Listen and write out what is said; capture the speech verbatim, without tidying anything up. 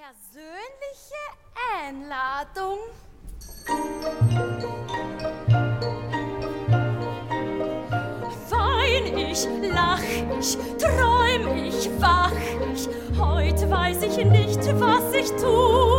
persönliche Einladung. Wein ich, lach ich, träum ich, wach ich, heut weiß ich nicht, was ich tu.